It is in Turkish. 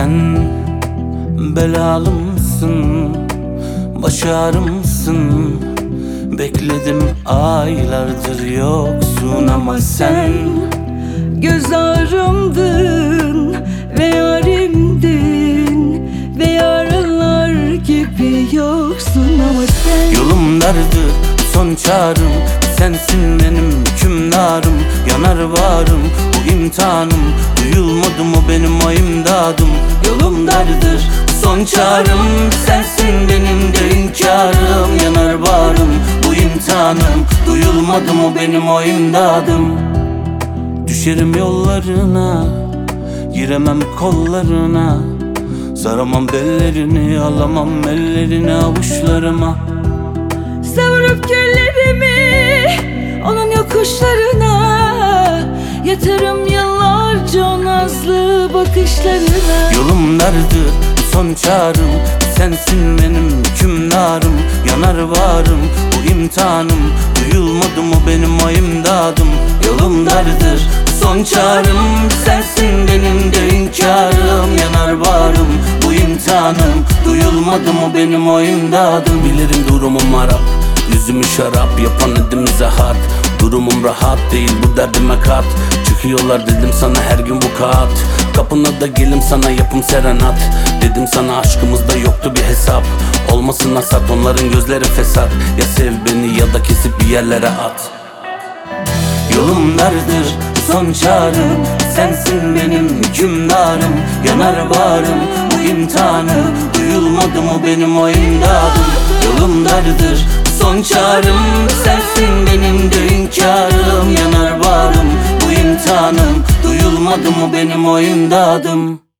sen belalı mısın, baş ağrımsın? Bekledim aylardır yoksun ama sen göz ağrımdın ve yarimdin ve yaralar gibi yoksun ama sen. Yolum dardır, son çağrım sensin benim hükümdarım. Yanar varım bu imtihanım, duyulmadı mı benim o imdadım? Yolum dardır, son çağrım sensin benim de hünkârım. Yanar varım bu imtihanım, duyulmadı mı benim o imdadım? Düşerim yollarına, giremem kollarına, saramam bellerini, alamam ellerini avuçlarıma. Savurup güllerimi onun yokuşlarına, yatarım yıllarca o nazlı bakışlarına. Yolum dardır, son çağrım sensin benim hükümdarım. Yanar varım bu imtihanım, duyulmadı mı benim o imdadım? Yolum dardır, son çağrım sensin benim de hünkârım. Yanar varım bu imtihanım, duyulmadı mı benim o imdadım? Bilirim durumum harap, yüzümü şarap yapan edimize harp. Durumum rahat değil, bu derdime kat. Çıkıyorlar dedim sana her gün vukuat. Kapına da gelim sana yapım serenat. Dedim sana aşkımızda yoktu bir hesap. Olmasın hasat, onların gözleri fesat. Ya sev beni ya da kesip bir yerlere at. Yolum dardır, son çağrım sensin benim hükümdarım. Yanar varım bu imtihanı, duyulmadı mı benim o imdadım? Yolum dardır, son çağrım sensin benim de hünkârım. Yanar varım bu imtihanım, duyulmadı mı benim o imdadım?